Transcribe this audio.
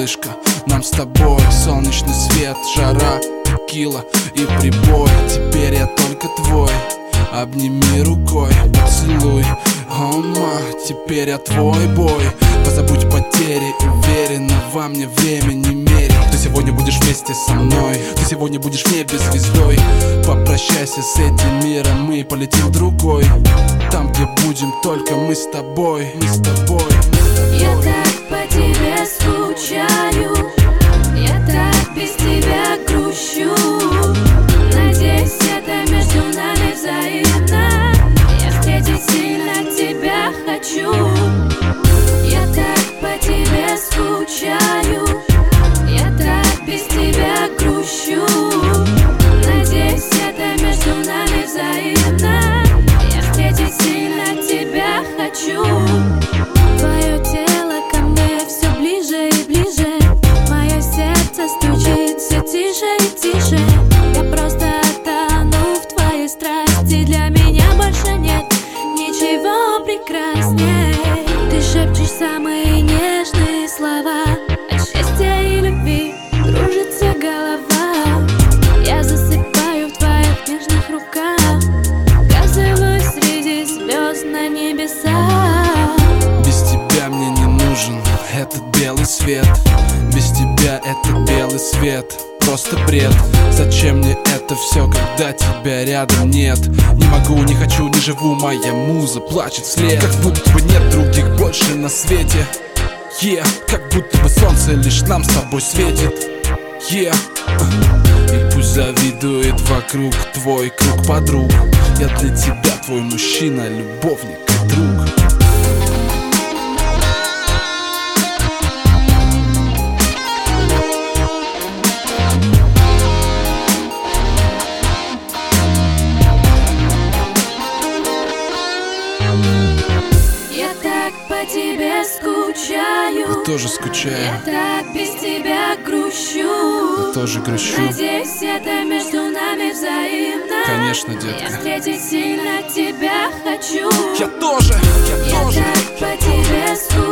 малышка. Нам с тобой солнечный свет, жара, текила и прибой. Теперь я только твой, обними рукой, поцелуй. Ома, теперь я твой бой. Позабудь потери, уверенно во мне время не меряй. Ты сегодня будешь вместе со мной, ты сегодня будешь в небе звездой. Попрощайся с этим миром, мы полетим в другой. Там, где будем только мы с тобой, мы с тобой, мы с тобой. Я так по тебе скучаю, я так без тебя грущу. Надеюсь, это между нами взаимно. Я встретить сильно тебя хочу. Я так по тебе скучаю, я так без тебя грущу. Надеюсь, это между нами взаимно. Я встретить сильно тебя хочу. Твое тело ко мне все ближе и ближе. Мое сердце стучит все тише и тише. Я просто тону в твоей страсти. Для меня больше нет ничего прекрасней. Ты шепчешь самые нежные слова. От счастья и любви кружится голова. Я засыпаю в твоих нежных руках. Оказываюсь среди звезд на небесах. Без тебя мне не нужен этот белый свет. Без тебя этот белый свет просто бред. Зачем мне это все, когда тебя рядом нет? Не могу, не хочу, не живу, моя муза плачет вслед. Как будто бы нет других больше на свете. Как будто бы солнце лишь нам с тобой светит. И пусть завидует вокруг твой круг подруг. Я для тебя твой мужчина, любовник и друг. Я так по тебе скучаю, Я тоже скучаю, я так без тебя грущу. я тоже грущу. Надеюсь, это между нами взаимно. Конечно, Я детка. встретить сильно тебя хочу. Я тоже, я Я тоже. так по тебе скучаю.